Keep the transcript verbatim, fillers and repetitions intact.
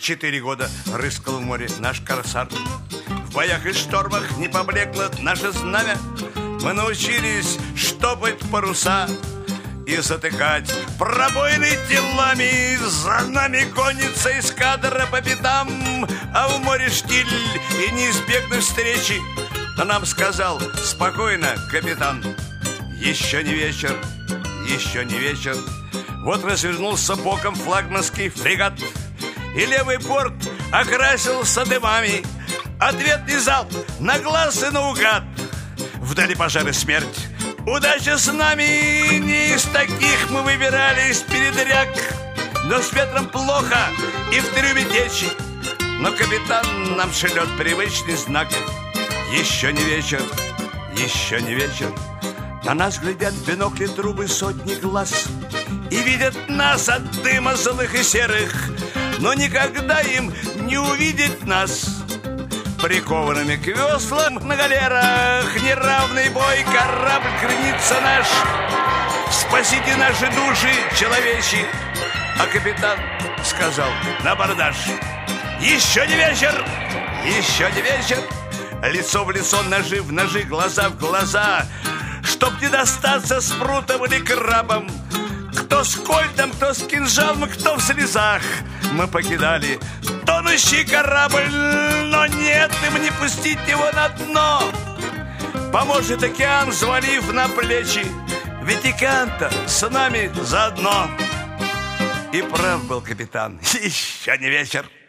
Четыре года рыскал в море наш корсар. В боях и штормах не поблекло наше знамя. Мы научились штопать паруса и затыкать пробоины телами. За нами гонится эскадра по пятам, а в море штиль и не избегнуть встречи. Но нам сказал: спокойно, капитан, еще не вечер, еще не вечер. Вот развернулся боком флагманский фрегат, и левый борт окрасился дымами. Ответный залп на глаз и наугад. Вдали пожар и смерть. Удача с нами, не из таких мы выбирались передряг. Но с ветром плохо и в трюме течи. Но капитан нам шлет привычный знак: еще не вечер, еще не вечер. На нас глядят в бинокли трубы сотни глаз и видят нас от дыма злых и серых, но никогда им не увидеть нас прикованными к веслам на галерах. Неравный бой, корабль кренится наш. Спасите наши души, человечи. А капитан сказал на абордаж: еще не вечер, еще не вечер. Лицо в лицо, ножи в ножи, глаза в глаза, чтоб не достаться спрутом или крабом. Кто с кольтом, кто с кинжалом, кто в слезах. Мы покидали тонущий корабль, но нет им не пустить его на дно. Поможет океан, взвалив на плечи, ведь океан-то с нами заодно. И прав был капитан, еще не вечер.